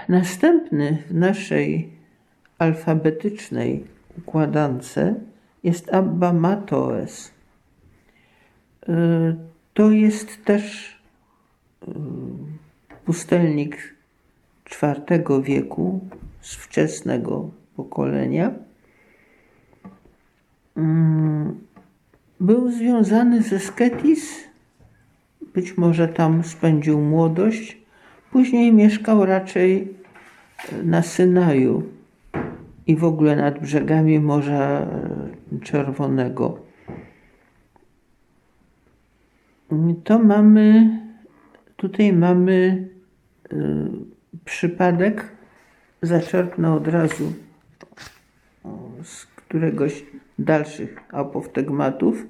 Następny w naszej alfabetycznej układance jest Abba Matoes. To jest też pustelnik IV wieku, z wczesnego pokolenia. Był związany ze Sketis, być może tam spędził młodość. Później mieszkał raczej na Synaju i w ogóle nad brzegami Morza Czerwonego. Tutaj mamy przypadek, zaczerpnę od razu z któregoś dalszych apoftegmatów.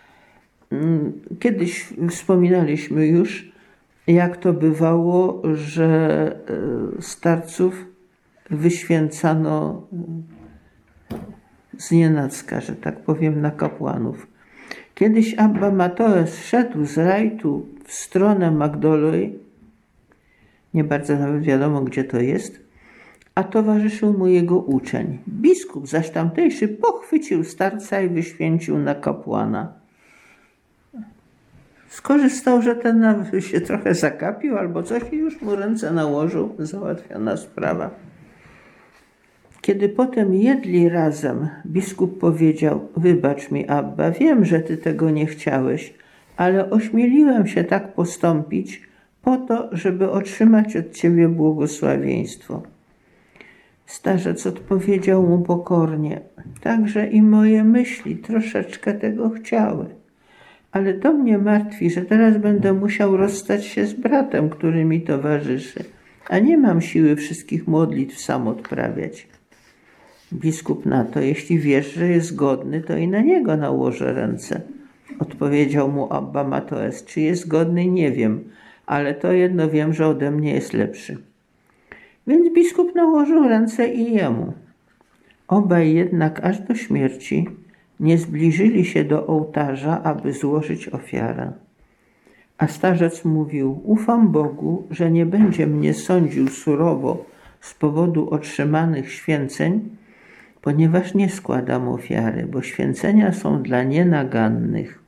Kiedyś wspominaliśmy już, jak to bywało, że starców wyświęcano znienacka, że tak powiem, na kapłanów. Kiedyś Abba Matoes szedł z rajtu w stronę Magdoloi, nie bardzo nawet wiadomo, gdzie to jest, a towarzyszył mu jego uczeń. Biskup zaś tamtejszy pochwycił starca i wyświęcił na kapłana. Skorzystał, że ten się trochę zakapił albo coś i już mu ręce nałożył, załatwiona sprawa. Kiedy potem jedli razem, biskup powiedział: wybacz mi, Abba, wiem, że ty tego nie chciałeś, ale ośmieliłem się tak postąpić po to, żeby otrzymać od ciebie błogosławieństwo. Starzec odpowiedział mu pokornie: także i moje myśli troszeczkę tego chciały. Ale to mnie martwi, że teraz będę musiał rozstać się z bratem, który mi towarzyszy, a nie mam siły wszystkich modlitw sam odprawiać. Biskup na to: jeśli wiesz, że jest godny, to i na niego nałożę ręce. Odpowiedział mu Abba Matoes: czy jest godny, nie wiem, ale to jedno wiem, że ode mnie jest lepszy. Więc biskup nałożył ręce i jemu. Obaj jednak aż do śmierci nie zbliżyli się do ołtarza, aby złożyć ofiarę. A starzec mówił: ufam Bogu, że nie będzie mnie sądził surowo z powodu otrzymanych święceń, ponieważ nie składam ofiary, bo święcenia są dla nienagannych.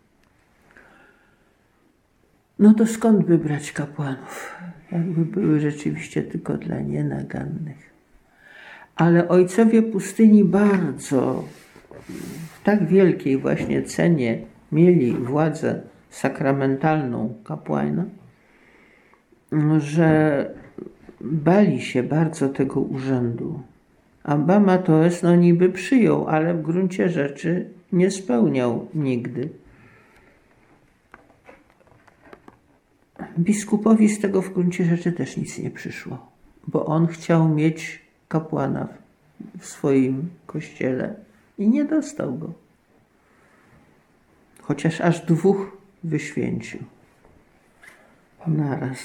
No to skąd by brać kapłanów? Jakby były rzeczywiście tylko dla nienagannych. Ale ojcowie pustyni bardzo w tak wielkiej właśnie cenie mieli władzę sakramentalną kapłana, że bali się bardzo tego urzędu. Abba Matoes niby przyjął, ale w gruncie rzeczy nie spełniał nigdy. Biskupowi z tego w gruncie rzeczy też nic nie przyszło, bo on chciał mieć kapłana w swoim kościele i nie dostał go. Chociaż aż 2 wyświęcił naraz.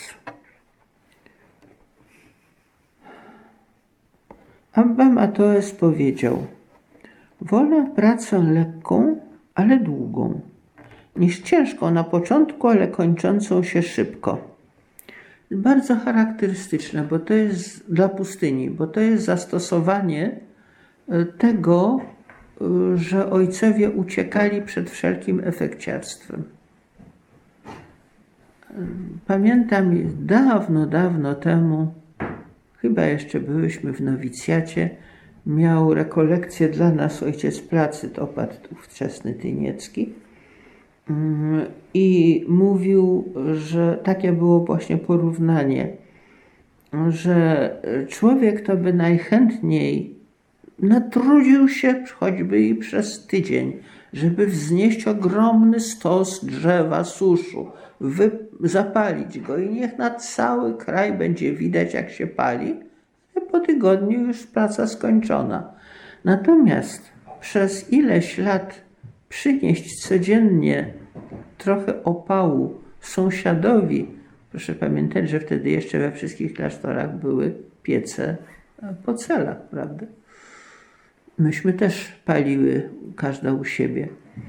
Abba Matoes powiedział: wolę pracę lekką, ale długą, niż ciężką na początku, ale kończącą się szybko. Bardzo charakterystyczne, bo to jest dla pustyni, bo to jest zastosowanie tego, że ojcowie uciekali przed wszelkim efekciarstwem. Pamiętam dawno, dawno temu, chyba jeszcze byłyśmy w nowicjacie, miał rekolekcję dla nas ojciec Placyt, opat ówczesny tyniecki, i mówił, że takie było właśnie porównanie, że człowiek to by najchętniej natrudził się choćby i przez tydzień, żeby wznieść ogromny stos drzewa suszu, zapalić go i niech na cały kraj będzie widać, jak się pali, a po tygodniu już praca skończona. Natomiast przez ileś lat przynieść codziennie trochę opału sąsiadowi, proszę pamiętać, że wtedy jeszcze we wszystkich klasztorach były piece po celach, prawda? Myśmy też paliły, każda u siebie.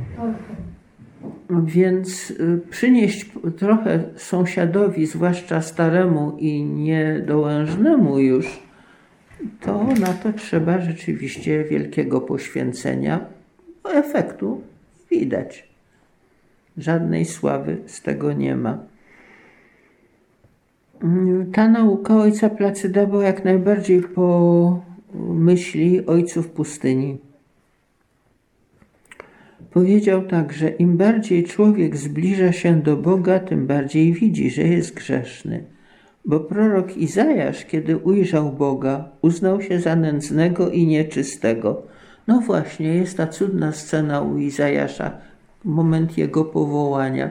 Więc przynieść trochę sąsiadowi, zwłaszcza staremu i niedołężnemu już, to na to trzeba rzeczywiście wielkiego poświęcenia. Efektu widać. Żadnej sławy z tego nie ma. Ta nauka ojca Placyda była jak najbardziej po myśli ojców pustyni. Powiedział tak, że im bardziej człowiek zbliża się do Boga, tym bardziej widzi, że jest grzeszny. Bo prorok Izajasz, kiedy ujrzał Boga, uznał się za nędznego i nieczystego. No właśnie, jest ta cudna scena u Izajasza, moment jego powołania.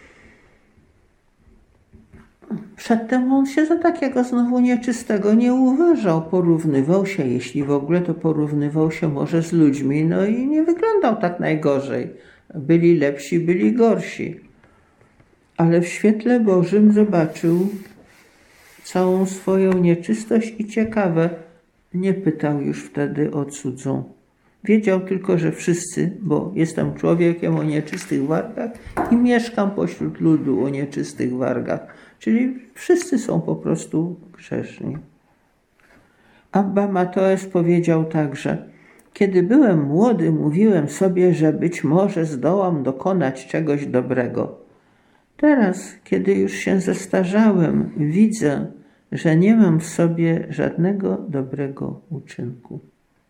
Przedtem on się za takiego znowu nieczystego nie uważał, porównywał się, jeśli w ogóle, to porównywał się może z ludźmi, no i nie wyglądał tak najgorzej. Byli lepsi, byli gorsi. Ale w świetle Bożym zobaczył całą swoją nieczystość i ciekawe, nie pytał już wtedy o cudzą. Wiedział tylko, że wszyscy, bo jestem człowiekiem o nieczystych wargach i mieszkam pośród ludu o nieczystych wargach. Czyli wszyscy są po prostu grzeszni. Abba Matoes powiedział także: kiedy byłem młody, mówiłem sobie, że być może zdołam dokonać czegoś dobrego. Teraz, kiedy już się zestarzałem, widzę, że nie mam w sobie żadnego dobrego uczynku.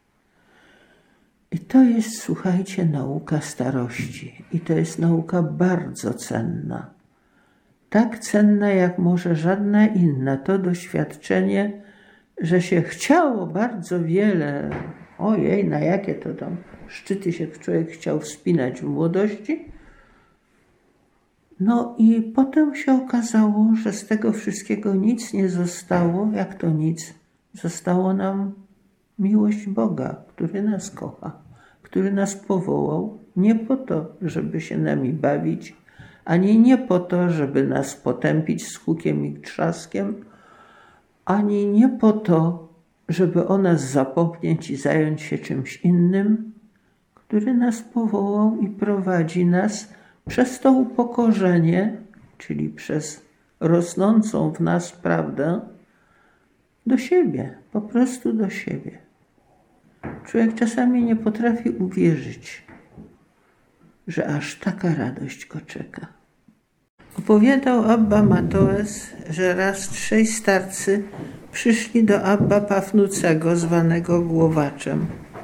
I to jest, słuchajcie, nauka starości. I to jest nauka bardzo cenna. Tak cenna, jak może żadna inna. To doświadczenie, że się chciało bardzo wiele. Ojej, na jakie to tam szczyty się człowiek chciał wspinać w młodości. No i potem się okazało, że z tego wszystkiego nic nie zostało. Jak to nic? Zostało nam miłość Boga, który nas kocha, który nas powołał nie po to, żeby się nami bawić, ani nie po to, żeby nas potępić z hukiem i trzaskiem, ani nie po to, żeby o nas zapomnieć i zająć się czymś innym, który nas powołał i prowadzi nas przez to upokorzenie, czyli przez rosnącą w nas prawdę, do siebie, po prostu do siebie. Człowiek czasami nie potrafi uwierzyć, że aż taka radość go czeka. Opowiadał Abba Matoes, że raz 3 starcy przyszli do Abba Pafnucego, zwanego Głowaczem,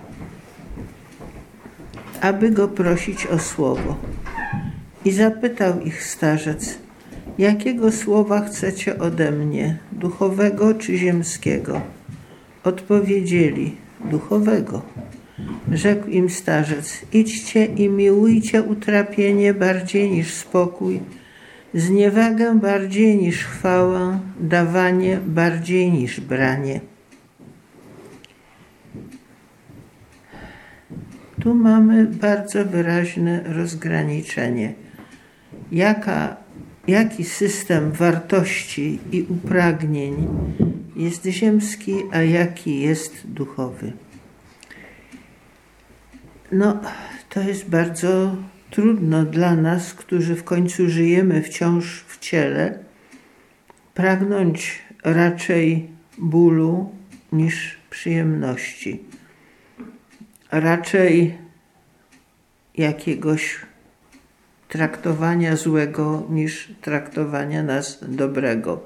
aby go prosić o słowo. I zapytał ich starzec: jakiego słowa chcecie ode mnie, duchowego czy ziemskiego? Odpowiedzieli: duchowego. Rzekł im starzec: idźcie i miłujcie utrapienie bardziej niż spokój, zniewagę bardziej niż chwałę, dawanie bardziej niż branie. Tu mamy bardzo wyraźne rozgraniczenie. Jaki system wartości i upragnień jest ziemski, a jaki jest duchowy. No, to jest bardzo trudno dla nas, którzy w końcu żyjemy wciąż w ciele, pragnąć raczej bólu niż przyjemności. Raczej jakiegoś traktowania złego niż traktowania nas dobrego.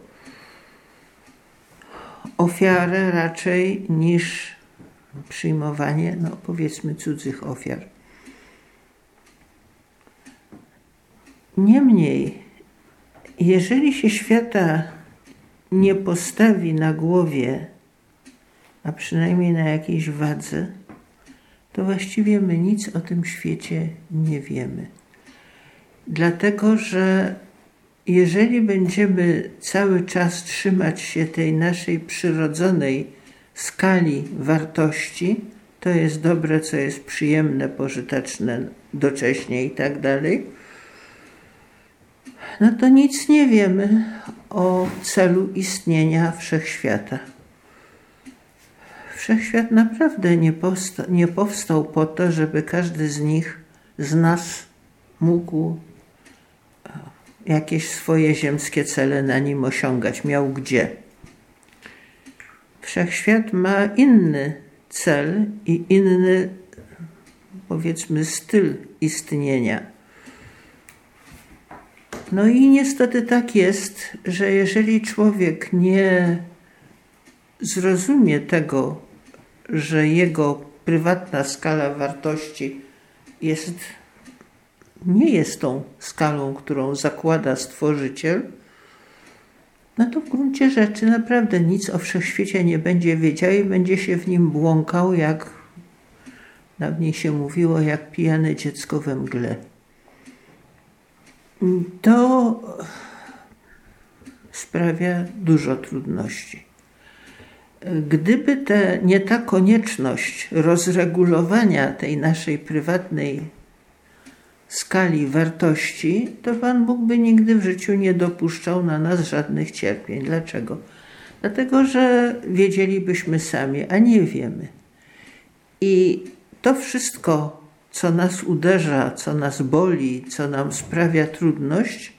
Ofiarę raczej niż przyjmowanie, no powiedzmy, cudzych ofiar. Niemniej, jeżeli się świata nie postawi na głowie, a przynajmniej na jakiejś wadze, to właściwie my nic o tym świecie nie wiemy. Dlatego, że jeżeli będziemy cały czas trzymać się tej naszej przyrodzonej skali wartości, to jest dobre, co jest przyjemne, pożyteczne, docześnie i tak dalej, no to nic nie wiemy o celu istnienia wszechświata. Wszechświat naprawdę nie powstał po to, żeby każdy z nas mógł jakieś swoje ziemskie cele na nim osiągać, miał gdzie. Wszechświat ma inny cel i inny, powiedzmy, styl istnienia. No i niestety tak jest, że jeżeli człowiek nie zrozumie tego, że jego prywatna skala wartości nie jest tą skalą, którą zakłada Stworzyciel, no to w gruncie rzeczy naprawdę nic o wszechświecie nie będzie wiedział i będzie się w nim błąkał, jak dawniej się mówiło, jak pijane dziecko we mgle. To sprawia dużo trudności. Gdyby nie ta konieczność rozregulowania tej naszej prywatnej skali wartości, to Pan Bóg by nigdy w życiu nie dopuszczał na nas żadnych cierpień. Dlaczego? Dlatego, że wiedzielibyśmy sami, a nie wiemy. I to wszystko, co nas uderza, co nas boli, co nam sprawia trudność,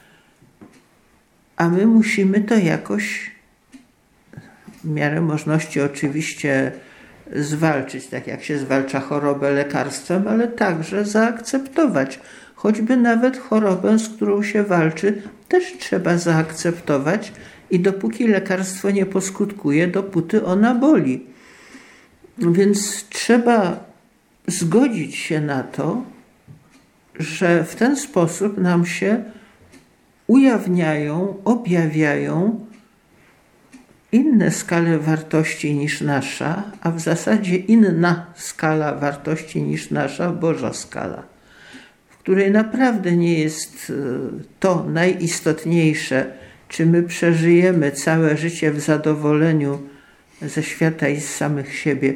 a my musimy to jakoś w miarę możliwości oczywiście zwalczyć, tak jak się zwalcza chorobę lekarstwem, ale także zaakceptować. Choćby nawet chorobę, z którą się walczy, też trzeba zaakceptować i dopóki lekarstwo nie poskutkuje, dopóty ona boli. Więc trzeba zgodzić się na to, że w ten sposób nam się ujawniają, objawiają inne skale wartości niż nasza, a w zasadzie inna skala wartości niż nasza, Boża skala, w której naprawdę nie jest to najistotniejsze, czy my przeżyjemy całe życie w zadowoleniu ze świata i z samych siebie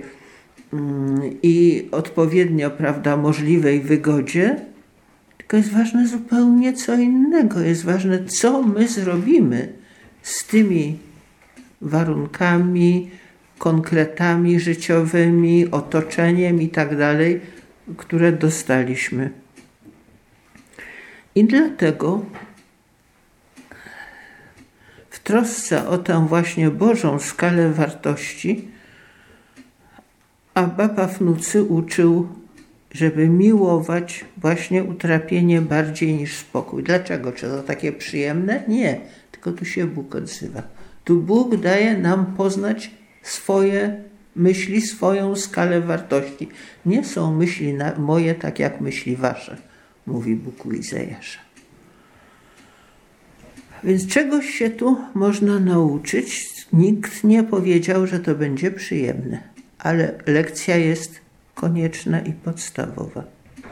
i odpowiednio, prawda, możliwej wygodzie, tylko jest ważne zupełnie co innego. Jest ważne, co my zrobimy z tymi warunkami, konkretami życiowymi, otoczeniem i tak dalej, które dostaliśmy. I dlatego w trosce o tę właśnie Bożą skalę wartości Abba Pafnucy uczył, żeby miłować właśnie utrapienie bardziej niż spokój. Dlaczego? Czy to takie przyjemne? Nie, tylko tu się Bóg odzywa. Tu Bóg daje nam poznać swoje myśli, swoją skalę wartości. Nie są myśli moje tak jak myśli wasze, mówi Bóg u Izajasza. Więc czegoś się tu można nauczyć. Nikt nie powiedział, że to będzie przyjemne, ale lekcja jest konieczna i podstawowa.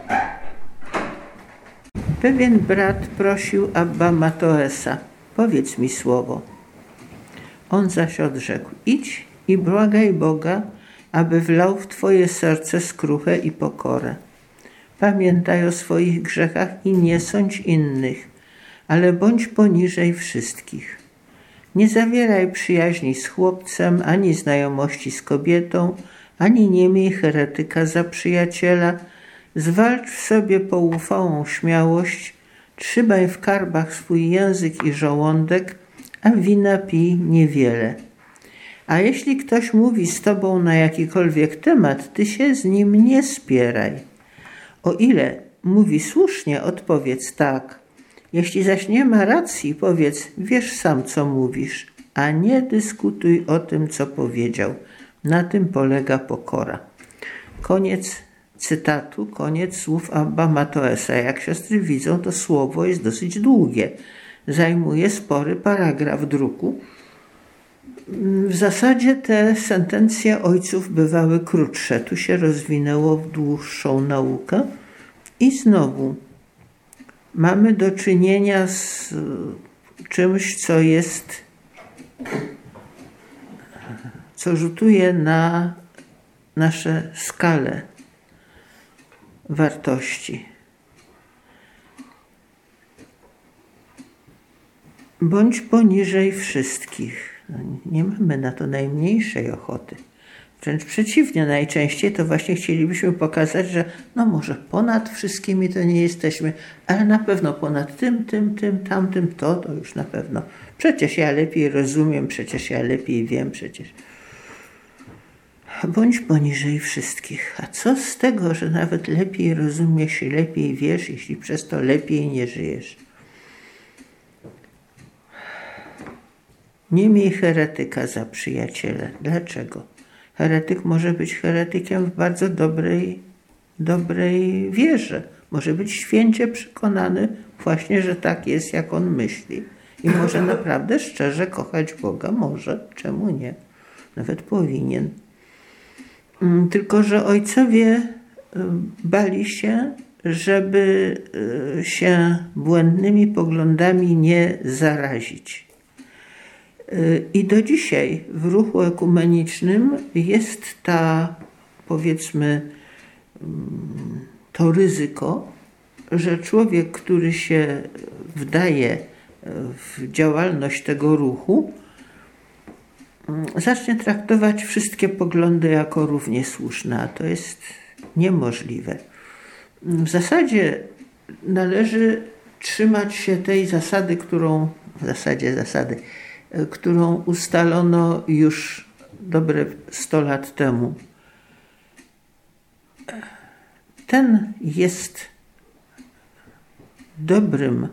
Pewien brat prosił Abba Matoesa: powiedz mi słowo. On zaś odrzekł: idź i błagaj Boga, aby wlał w twoje serce skruchę i pokorę. Pamiętaj o swoich grzechach i nie sądź innych, ale bądź poniżej wszystkich. Nie zawieraj przyjaźni z chłopcem, ani znajomości z kobietą, ani nie miej heretyka za przyjaciela. Zwalcz w sobie poufałą śmiałość, trzymaj w karbach swój język i żołądek, a wina pij niewiele. A jeśli ktoś mówi z tobą na jakikolwiek temat, ty się z nim nie spieraj. O ile mówi słusznie, odpowiedz tak. Jeśli zaś nie ma racji, powiedz: wiesz sam, co mówisz, a nie dyskutuj o tym, co powiedział. Na tym polega pokora. Koniec cytatu, koniec słów Abba Matoesa. Jak siostry widzą, to słowo jest dosyć długie. Zajmuje spory paragraf druku. W zasadzie te sentencje ojców bywały krótsze. Tu się rozwinęło w dłuższą naukę. I znowu mamy do czynienia z czymś, co rzutuje na nasze skale wartości. Bądź poniżej wszystkich. Nie mamy na to najmniejszej ochoty. Wręcz przeciwnie, najczęściej to właśnie chcielibyśmy pokazać, że no może ponad wszystkimi to nie jesteśmy, ale na pewno ponad tym, tamtym, to już na pewno. Przecież ja lepiej rozumiem, przecież ja lepiej wiem, przecież. Bądź poniżej wszystkich. A co z tego, że nawet lepiej rozumiesz i lepiej wiesz, jeśli przez to lepiej nie żyjesz? Nie miej heretyka za przyjaciela. Dlaczego? Heretyk może być heretykiem w bardzo dobrej wierze. Może być święcie przekonany właśnie, że tak jest, jak on myśli. I może naprawdę szczerze kochać Boga. Może. Czemu nie? Nawet powinien. Tylko że ojcowie bali się, żeby się błędnymi poglądami nie zarazić. I do dzisiaj w ruchu ekumenicznym jest powiedzmy, to ryzyko, że człowiek, który się wdaje w działalność tego ruchu, zacznie traktować wszystkie poglądy jako równie słuszne, a to jest niemożliwe. W zasadzie należy trzymać się tej zasady, którą ustalono już dobre 100 lat temu. Ten jest dobrym,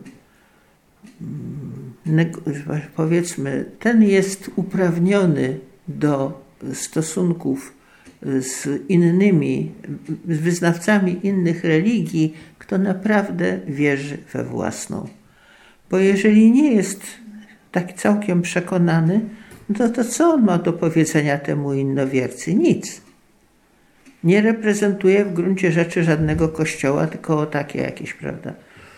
powiedzmy, ten jest uprawniony do stosunków z innymi, z wyznawcami innych religii, kto naprawdę wierzy we własną. Bo jeżeli nie jest tak całkiem przekonany, to co on ma do powiedzenia temu innowiercy? Nic. Nie reprezentuje w gruncie rzeczy żadnego kościoła, tylko takie jakieś, prawda?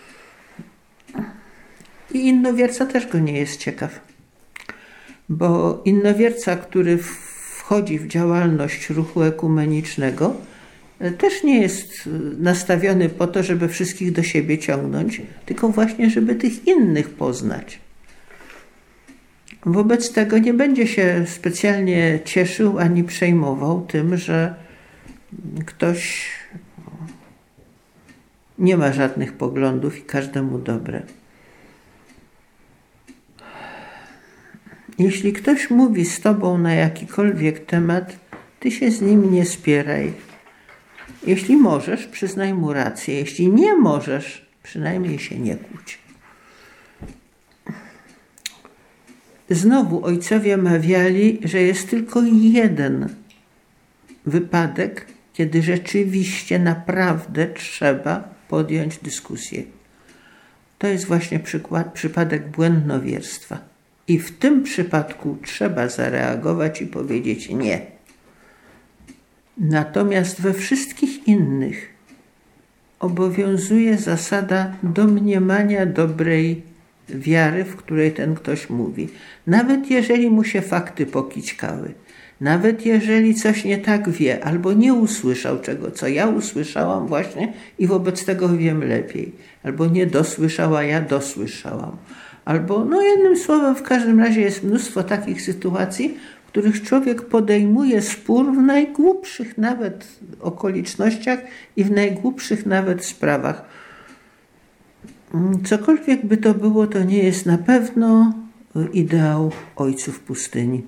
I innowierca też go nie jest ciekaw. Bo innowierca, który wchodzi w działalność ruchu ekumenicznego, też nie jest nastawiony po to, żeby wszystkich do siebie ciągnąć, tylko właśnie, żeby tych innych poznać. Wobec tego nie będzie się specjalnie cieszył ani przejmował tym, że ktoś nie ma żadnych poglądów i każdemu dobre. Jeśli ktoś mówi z tobą na jakikolwiek temat, ty się z nim nie spieraj. Jeśli możesz, przyznaj mu rację. Jeśli nie możesz, przynajmniej się nie kłóć. Znowu ojcowie mawiali, że jest tylko jeden wypadek, kiedy rzeczywiście naprawdę trzeba podjąć dyskusję. To jest właśnie przypadek błędnowierstwa. I w tym przypadku trzeba zareagować i powiedzieć nie. Natomiast we wszystkich innych obowiązuje zasada domniemania dobrej wiary, w której ten ktoś mówi. Nawet jeżeli mu się fakty pokićkały, nawet jeżeli coś nie tak wie, albo nie usłyszał czego, co ja usłyszałam właśnie i wobec tego wiem lepiej, albo nie dosłyszał, a ja dosłyszałam. Albo, jednym słowem, w każdym razie jest mnóstwo takich sytuacji, w których człowiek podejmuje spór w najgłupszych nawet okolicznościach i w najgłupszych nawet sprawach. Cokolwiek by to było, to nie jest na pewno ideał ojców pustyni.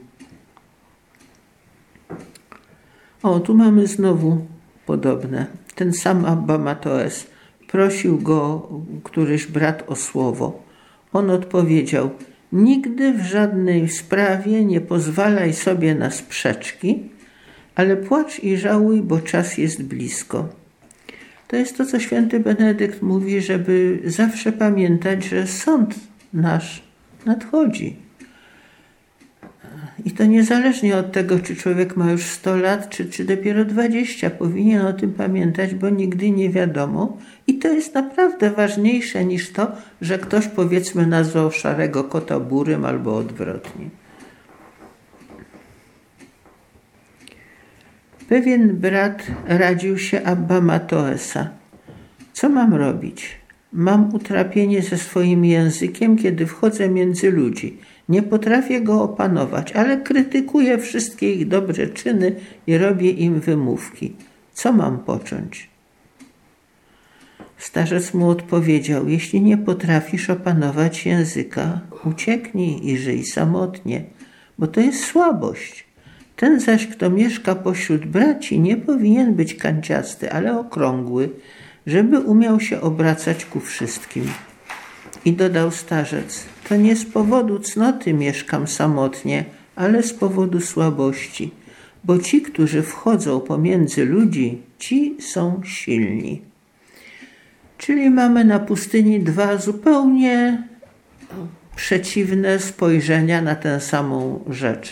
Tu mamy znowu podobne. Ten sam Abba Matoes. Prosił go któryś brat o słowo. On odpowiedział: nigdy w żadnej sprawie nie pozwalaj sobie na sprzeczki, ale płacz i żałuj, bo czas jest blisko. To jest to, co święty Benedykt mówi, żeby zawsze pamiętać, że sąd nasz nadchodzi. I to niezależnie od tego, czy człowiek ma już 100 lat, czy dopiero 20. Powinien o tym pamiętać, bo nigdy nie wiadomo. I to jest naprawdę ważniejsze niż to, że ktoś, powiedzmy, nazwał szarego kota burym albo odwrotnie. Pewien brat radził się Abba Matoesa. Co mam robić? Mam utrapienie ze swoim językiem, kiedy wchodzę między ludzi. Nie potrafię go opanować, ale krytykuję wszystkie ich dobre czyny i robię im wymówki. Co mam począć? Starzec mu odpowiedział: jeśli nie potrafisz opanować języka, ucieknij i żyj samotnie, bo to jest słabość. Ten zaś, kto mieszka pośród braci, nie powinien być kanciasty, ale okrągły, żeby umiał się obracać ku wszystkim. I dodał starzec, to nie z powodu cnoty mieszkam samotnie, ale z powodu słabości, bo ci, którzy wchodzą pomiędzy ludzi, ci są silni. Czyli mamy na pustyni dwa zupełnie przeciwne spojrzenia na tę samą rzecz.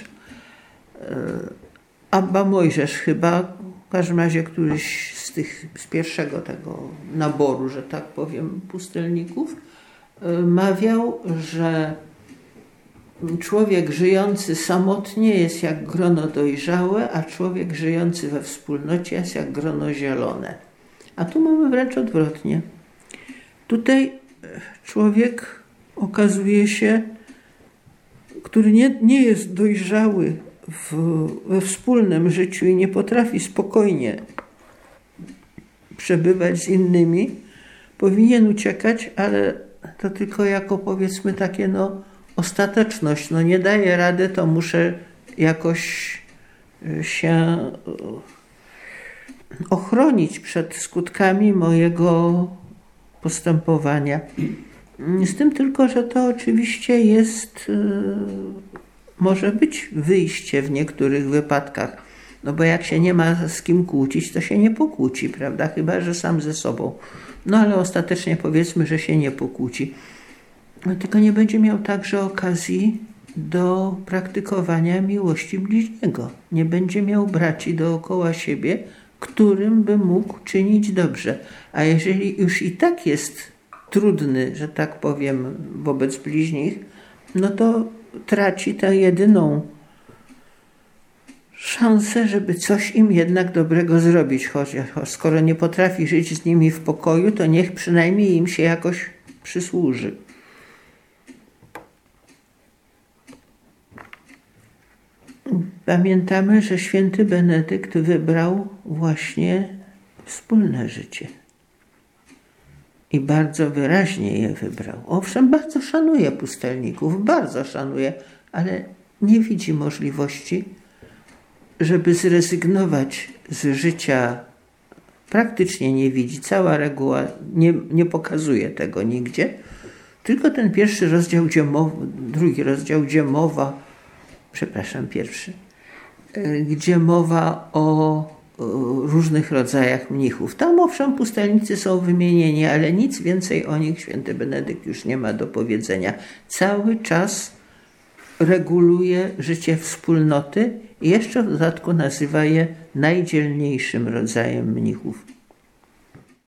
Abba Mojżesz chyba, w każdym razie któryś z pierwszego tego naboru, że tak powiem, pustelników, mawiał, że człowiek żyjący samotnie jest jak grono dojrzałe, a człowiek żyjący we wspólnocie jest jak grono zielone. A tu mamy wręcz odwrotnie. Tutaj człowiek okazuje się, który nie jest dojrzały we wspólnym życiu i nie potrafi spokojnie przebywać z innymi, powinien uciekać, ale to tylko jako, powiedzmy, takie ostateczność. Nie daję rady, to muszę jakoś się ochronić przed skutkami mojego postępowania. Z tym tylko, że to oczywiście jest, może być wyjście w niektórych wypadkach. Bo jak się nie ma z kim kłócić, to się nie pokłóci, prawda? Chyba że sam ze sobą. Ale ostatecznie powiedzmy, że się nie pokłóci. Tylko nie będzie miał także okazji do praktykowania miłości bliźniego. Nie będzie miał braci dookoła siebie, którym by mógł czynić dobrze. A jeżeli już i tak jest trudny, że tak powiem, wobec bliźnich, to traci tę jedyną szansę, żeby coś im jednak dobrego zrobić. Choć skoro nie potrafi żyć z nimi w pokoju, to niech przynajmniej im się jakoś przysłuży. Pamiętamy, że święty Benedykt wybrał właśnie wspólne życie. I bardzo wyraźnie je wybrał. Owszem, bardzo szanuje pustelników, bardzo szanuje, ale nie widzi możliwości, żeby zrezygnować z życia. Praktycznie nie widzi. Cała reguła nie pokazuje tego nigdzie. Tylko ten pierwszy rozdział, drugi rozdział, gdzie mowa o różnych rodzajach mnichów. Tam owszem pustelnicy są wymienieni, ale nic więcej o nich święty Benedykt już nie ma do powiedzenia. Cały czas reguluje życie wspólnoty i jeszcze w dodatku nazywa je najdzielniejszym rodzajem mnichów.